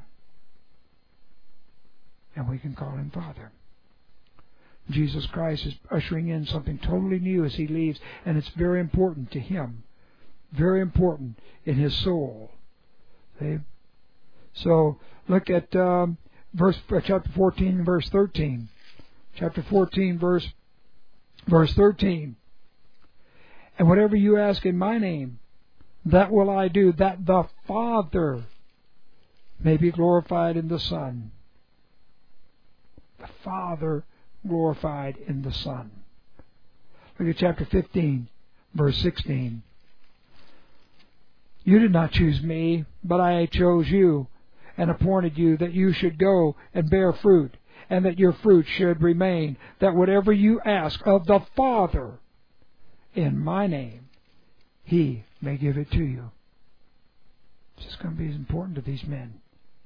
And we can call Him Father. Jesus Christ is ushering in something totally new as He leaves, and it's very important to Him. Very important in His soul. See? So, look at chapter 14, verse 13. Chapter 14, verse 13. And whatever you ask in my name, that will I do, that the Father may be glorified in the Son. The Father glorified in the Son. Look at chapter 15, verse 16. You did not choose me, but I chose you and appointed you that you should go and bear fruit, and that your fruit should remain, that whatever you ask of the Father in my name, He may give it to you. This is going to be important to these men.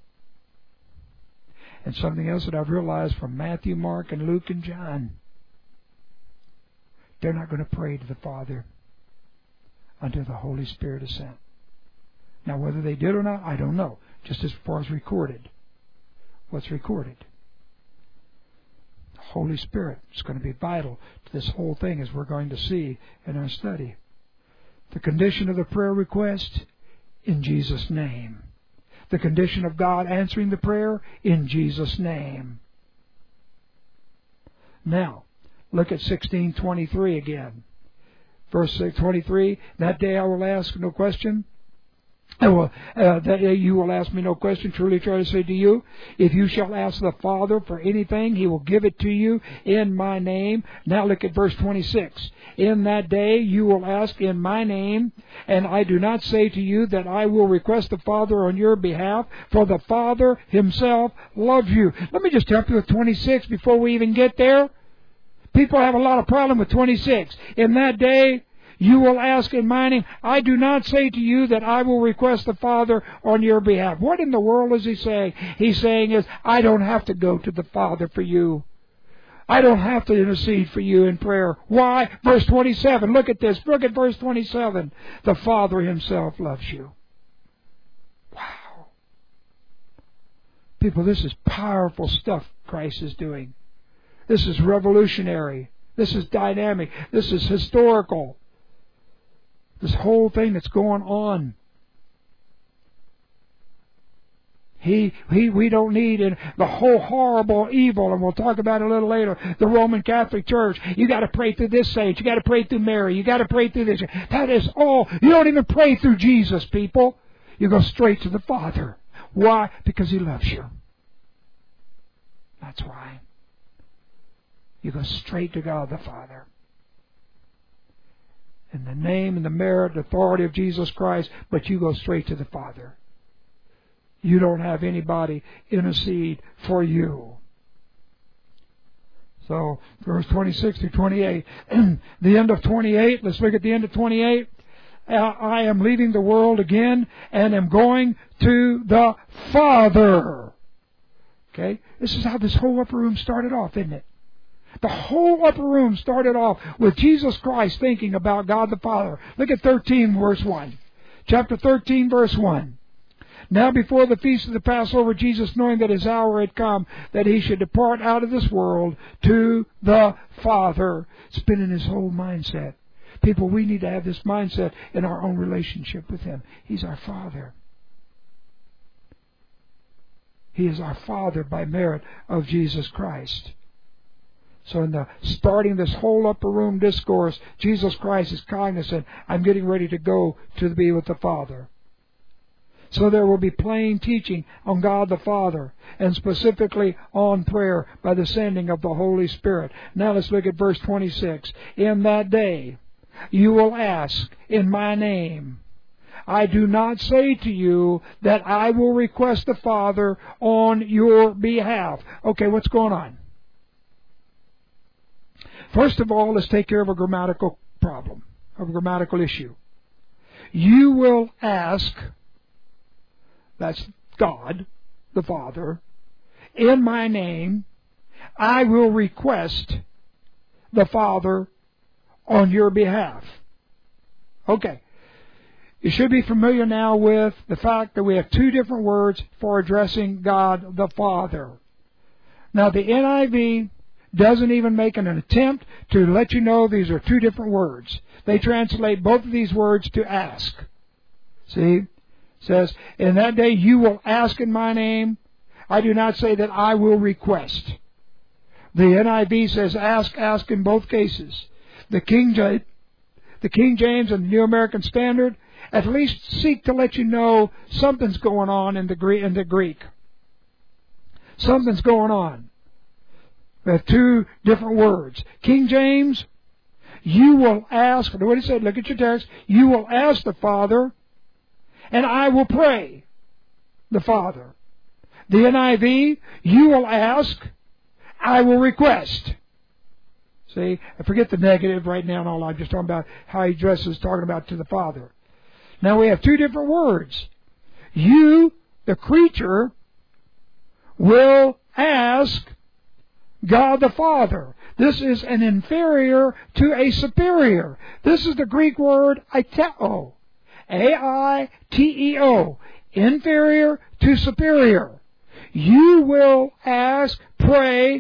And something else that I've realized from Matthew, Mark, and Luke, and John, they're not going to pray to the Father until the Holy Spirit is sent. Now, whether they did or not, I don't know. Just as far as recorded. What's recorded? The Holy Spirit is going to be vital to this whole thing, as we're going to see in our study. The condition of the prayer request, in Jesus' name. The condition of God answering the prayer, in Jesus' name. Now, look at 16:23 again. Verse 23, that day I will ask no question. That you will ask me no question. Truly, try to say to you, if you shall ask the Father for anything, He will give it to you in my name. Now look at verse 26. In that day you will ask in my name, and I do not say to you that I will request the Father on your behalf, for the Father Himself loves you. Let me just help you with 26 before we even get there. People have a lot of problem with 26. In that day you will ask in my name. I do not say to you that I will request the Father on your behalf. What in the world is He saying? He's saying is, I don't have to go to the Father for you. I don't have to intercede for you in prayer. Why? Verse 27. Look at this. Look at verse 27. The Father Himself loves you. Wow. People, this is powerful stuff Christ is doing. This is revolutionary. This is dynamic. This is historical. This whole thing that's going on. We don't need in the whole horrible evil, and we'll talk about it a little later, the Roman Catholic Church. You got to pray through this saint. You got to pray through Mary. You got to pray through this. That is all. You don't even pray through Jesus, people. You go straight to the Father. Why? Because He loves you. That's why. You go straight to God the Father. in the name and the merit and authority of Jesus Christ, but you go straight to the Father. You don't have anybody intercede for you. So, verse 26 through 28. The end of 28, let's look at the end of 28. I am leaving the world again and am going to the Father. Okay? This is how this whole upper room started off, isn't it? The whole upper room started off with Jesus Christ thinking about God the Father. Look at 13, verse 1. Chapter 13, verse 1. Now before the feast of the Passover, Jesus, knowing that his hour had come, that he should depart out of this world to the Father. It's been in his whole mindset. People, we need to have this mindset in our own relationship with him. He's our Father. He is our Father by merit of Jesus Christ. So in the starting this whole upper room discourse, Jesus Christ is cognizant, I'm getting ready to go to be with the Father. So there will be plain teaching on God the Father, and specifically on prayer by the sending of the Holy Spirit. Now let's look at verse 26. In that day you will ask in my name. I do not say to you that I will request the Father on your behalf. Okay, what's going on? First of all, let's take care of a grammatical problem, a grammatical issue. You will ask, that's God, the Father, in my name. I will request the Father on your behalf. Okay. You should be familiar now with the fact that we have two different words for addressing God the Father. Now the NIV doesn't even make an attempt to let you know these are two different words. They translate both of these words to ask. See? It says, in that day you will ask in my name. I do not say that I will request. The NIV says ask in both cases. The King James and the New American Standard at least seek to let you know something's going on in the Greek. Something's going on. We have two different words. King James, you will ask, what he said, look at your text, you will ask the Father, and I will pray the Father. The NIV, you will ask, I will request. See, I forget the negative right now and all. I'm just talking about how he addresses talking about to the Father. Now we have two different words. You, the creature, will ask God the Father. This is an inferior to a superior. This is the Greek word aiteo. A-I-T-E-O. Inferior to superior. You will ask, pray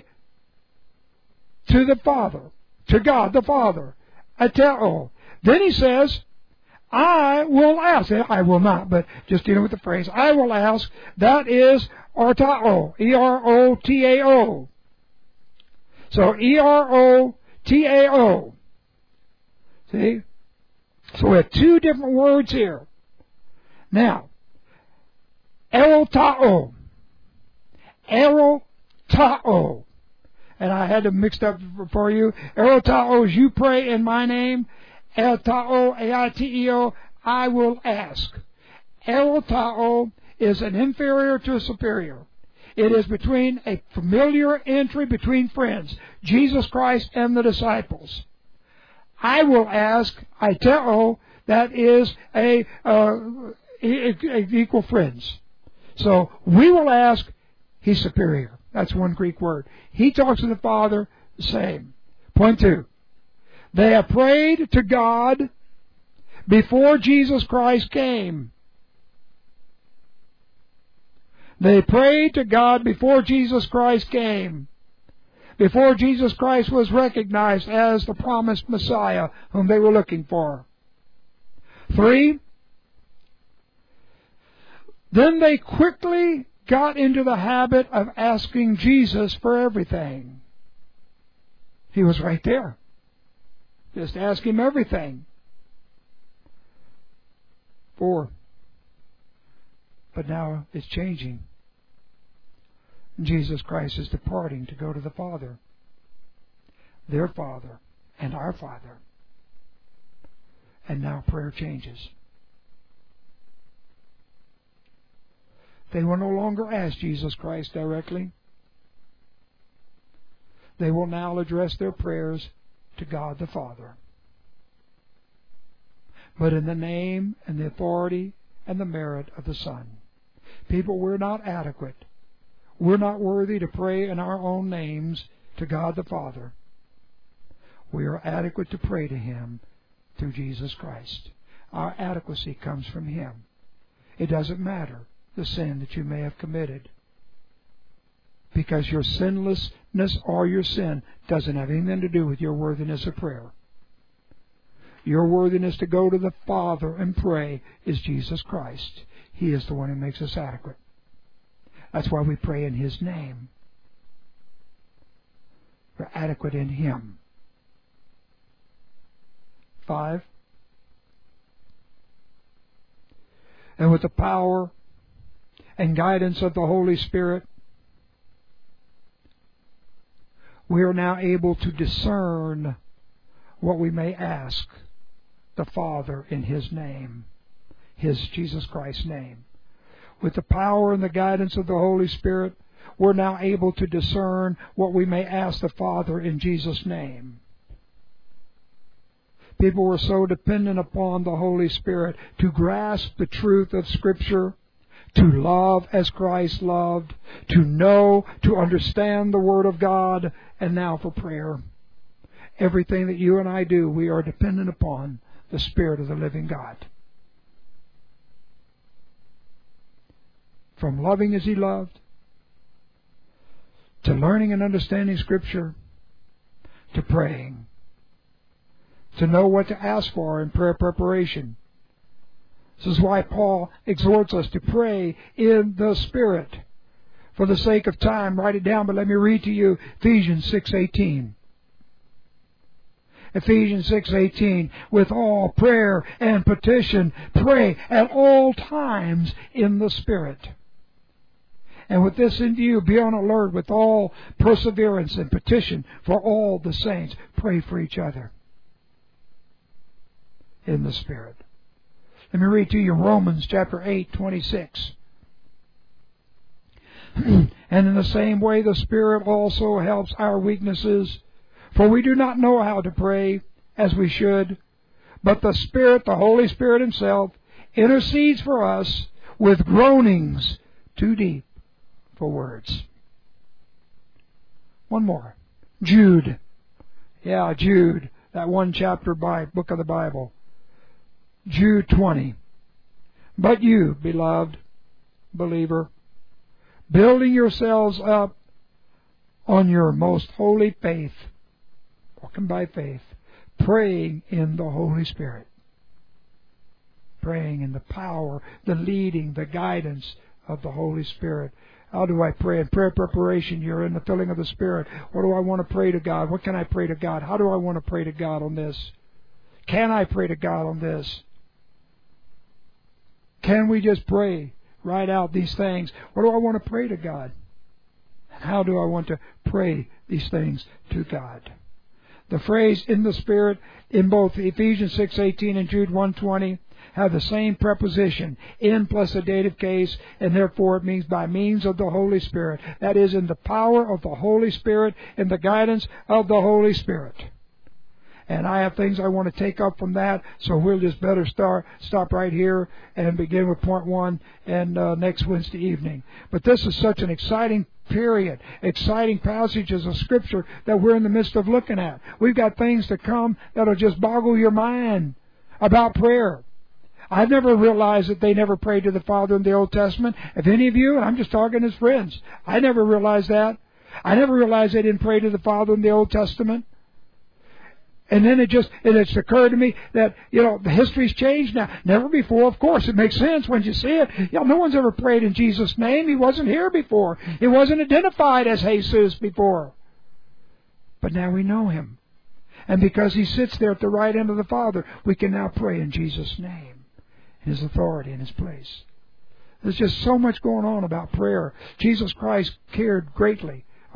to the Father, to God the Father. Aiteo. Then he says, I will ask. I will not, but just dealing with the phrase, I will ask. That is ortao. E-R-O-T-A-O. So E-R-O-T-A-O. See? So we have two different words here. Now, erotao. Erotao. And I had them mixed up for you. Erotao is you pray in my name. Erotao, A-I-T-E-O, I will ask. Erotao is an inferior to a superior. It is between a familiar entry between friends, Jesus Christ and the disciples. I will ask, aiteo, that is equal friends. So we will ask, he's superior. That's one Greek word. He talks to the Father, the same. Point 2. They have prayed to God before Jesus Christ came. They prayed to God before Jesus Christ came. Before Jesus Christ was recognized as the promised Messiah whom they were looking for. 3. Then they quickly got into the habit of asking Jesus for everything. He was right there. Just ask him everything. 4. But now it's changing. Jesus Christ is departing to go to the Father. Their Father and our Father. And now prayer changes. They will no longer ask Jesus Christ directly. They will now address their prayers to God the Father. But in the name and the authority and the merit of the Son. People, we're not adequate. We're not worthy to pray in our own names to God the Father. We are adequate to pray to Him through Jesus Christ. Our adequacy comes from Him. It doesn't matter the sin that you may have committed, because your sinlessness or your sin doesn't have anything to do with your worthiness of prayer. Your worthiness to go to the Father and pray is Jesus Christ. He is the one who makes us adequate. That's why we pray in His name. We're adequate in Him. 5. And with the power and guidance of the Holy Spirit, we are now able to discern what we may ask the Father in His name, His Jesus Christ's name. With the power and the guidance of the Holy Spirit, we're now able to discern what we may ask the Father in Jesus' name. People were so dependent upon the Holy Spirit to grasp the truth of Scripture, to love as Christ loved, to know, to understand the Word of God, and now for prayer. Everything that you and I do, we are dependent upon the Spirit of the living God. From loving as He loved, to learning and understanding Scripture, to praying, to know what to ask for in prayer preparation. This is why Paul exhorts us to pray in the Spirit. For the sake of time, write it down, but let me read to you Ephesians 6:18. Ephesians 6:18, with all prayer and petition, pray at all times in the Spirit. And with this in view, be on alert with all perseverance and petition for all the saints. Pray for each other in the Spirit. Let me read to you Romans chapter 8:26. And in the same way the Spirit also helps our weaknesses, for we do not know how to pray as we should, but the Spirit, the Holy Spirit Himself, intercedes for us with groanings too deep for words. One more. Jude. Yeah, Jude. That one chapter book of the Bible. Jude 20. But you, beloved believer, building yourselves up on your most holy faith, walking by faith, praying in the Holy Spirit, praying in the power, the leading, the guidance of the Holy Spirit. How do I pray? In prayer preparation, you're in the filling of the Spirit. What do I want to pray to God? What can I pray to God? How do I want to pray to God on this? Can I pray to God on this? Can we just pray? Write out these things. What do I want to pray to God? And how do I want to pray these things to God? The phrase in the Spirit in both Ephesians 6:18 and Jude 1:20 have the same preposition, in plus a dative case, and therefore it means by means of the Holy Spirit. That is, in the power of the Holy Spirit, in the guidance of the Holy Spirit. And I have things I want to take up from that, so we'll just better stop right here and begin with point 1 and next Wednesday evening. But this is such an exciting period, exciting passages of Scripture that we're in the midst of looking at. We've got things to come that'll just boggle your mind about prayer. I've never realized that they never prayed to the Father in the Old Testament. If any of you, and I'm just talking as friends, I never realized that. I never realized they didn't pray to the Father in the Old Testament. And then it's occurred to me that, the history's changed now. Never before, of course. It makes sense when you see it. No one's ever prayed in Jesus' name. He wasn't here before. He wasn't identified as Jesus before. But now we know Him. And because He sits there at the right hand of the Father, we can now pray in Jesus' name, in His authority, in His place. There's just so much going on about prayer. Jesus Christ cared greatly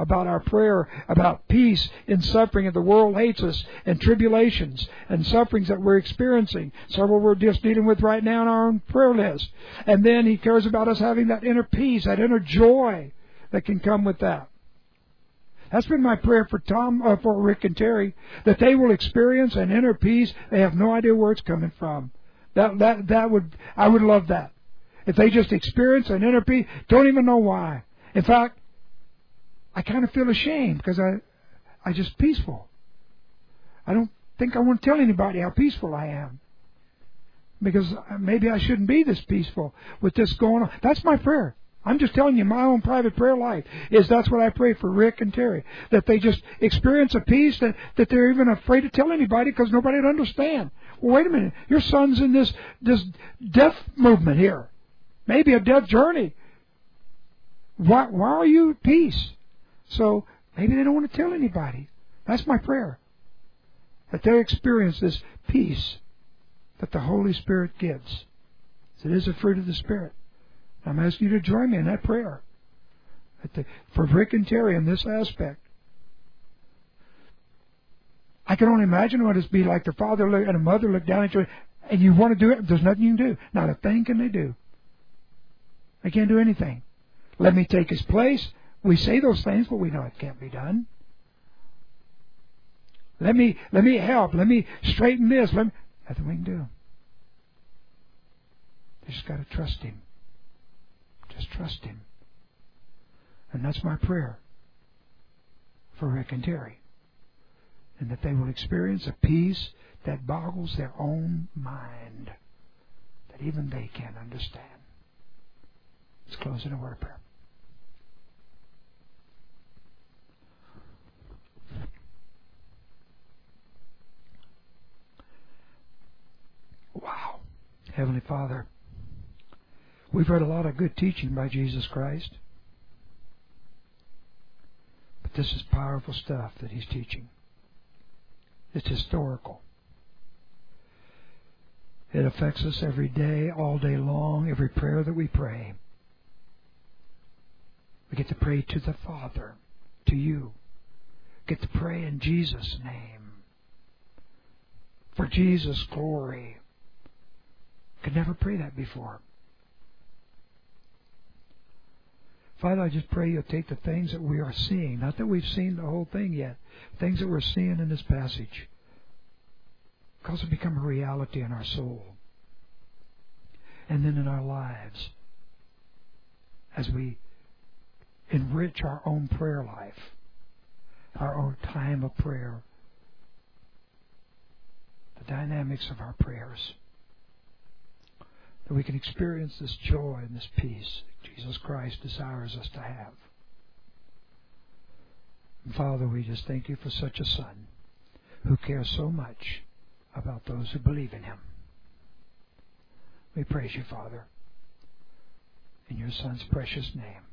about our prayer, about peace in suffering, and the world hates us, and tribulations and sufferings that we're experiencing. Several we're just dealing with right now on our own prayer list. And then He cares about us having that inner peace, that inner joy that can come with that. That's been my prayer for Rick and Terry, that they will experience an inner peace. They have no idea where it's coming from. I would love that. If they just experience an inner peace, don't even know why. In fact, I kind of feel ashamed because I just peaceful. I don't think I want to tell anybody how peaceful I am, because maybe I shouldn't be this peaceful with this going on. That's my prayer. I'm just telling you, my own private prayer life that's what I pray for Rick and Terry, that they just experience a peace that they're even afraid to tell anybody because nobody would understand. Well, wait a minute, your son's in this death movement here, maybe a death journey. Why are you at peace? So maybe they don't want to tell anybody. That's my prayer, that they experience this peace that the Holy Spirit gives. It is a fruit of the Spirit. I'm asking you to join me in that prayer for Rick and Terry in this aspect. I can only imagine what it'd be like. The father and a mother look down at you, and you want to do it. There's nothing you can do. Not a thing can they do. They can't do anything. Let me take his place. We say those things, but we know it can't be done. Let me help. Let me straighten this. Nothing we can do. They just got to trust Him. Just trust Him. And that's my prayer for Rick and Terry. And that they will experience a peace that boggles their own mind, that even they can't understand. Let's close in a word of prayer. Wow. Heavenly Father, we've heard a lot of good teaching by Jesus Christ. But this is powerful stuff that He's teaching. It's historical. It affects us every day, all day long, every prayer that we pray. We get to pray to the Father, to You. Get to pray in Jesus' name. For Jesus' glory. Could never pray that before. Father, I just pray You'll take the things that we are seeing, not that we've seen the whole thing yet, things that we're seeing in this passage, cause it to become a reality in our soul. And then in our lives, as we enrich our own prayer life, our own time of prayer, the dynamics of our prayers, that we can experience this joy and this peace that Jesus Christ desires us to have. And Father, we just thank You for such a Son who cares so much about those who believe in Him. We praise You, Father, in Your Son's precious name.